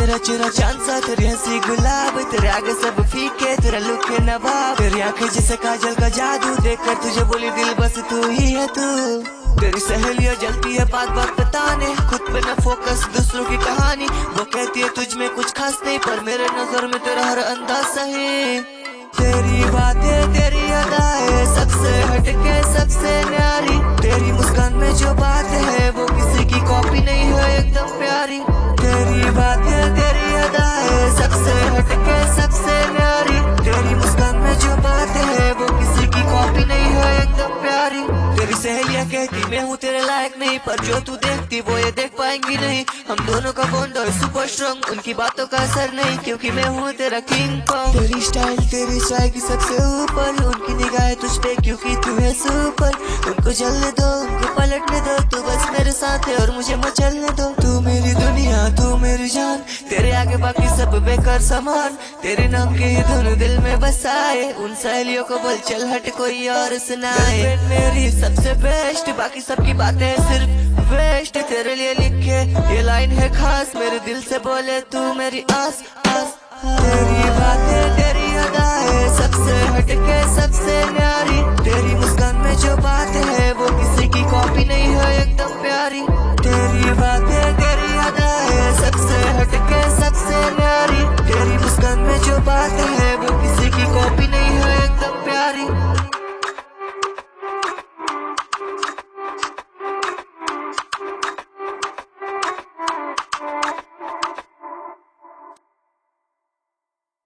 तेरा चेहरा चांद सा, तेरी हंसी गुलाब, तेरे आगे सब फीके, तेरा लुक है नवाब, तेरी आंखें जैसे काजल का जादू, देखकर तुझे बोली दिल बस तू ही है तू। तेरी सहेलियां जलती है बात बात बताने, खुद पे न फोकस दूसरों की कहानी, वो कहती है तुझ में कुछ खास नहीं, पर मेरे नजर में तेरा हर अंदाज सही। तेरी बातें तेरी अदाएं सबसे हटके सबसे न्यारी, तेरी मुस्कान में जो बात है वो किसी की कॉपी नहीं है, एकदम प्यारी। तेरी बातें तेरी अदाएं सबसे हटके सबसे न्यारी, तेरी मुस्कान में जो बात है वो किसी की कॉपी नहीं है, एकदम प्यारी। तेरी सहेलियां कहती मैं हूँ तेरे लायक नहीं, पर जो तू देखती वो ये देख पाएंगी नहीं। हम दोनों का बॉन्ड है सुपर स्ट्रॉन्ग, उनकी बातों का असर नहीं, क्योंकि मैं हूँ तेरा किंग कॉन्ग। तेरी स्टाइल तेरी जाएगी सबसे ऊपर, उनकी निगाहें तुझ पे क्योंकि तू है सुपर। उनको जलने दो उनको पलटने दो, तू बस मेरे साथ है और मुझे मचलने दो। तू मेरी दुनिया तू मेरी जान, तेरे आगे बाकी सब बेकार सामान, तेरे नाम की धुन दिल में बसाए, उन सहेलियों को बोल चल हट कोई और सुनाए। मेरी सबसे बेस्ट, बाकी सबकी बातें सिर्फ वेस्ट, तेरे लिए लिखे ये लाइन है खास, मेरे दिल से बोले तू मेरी आस आस। तेरी बातें तेरी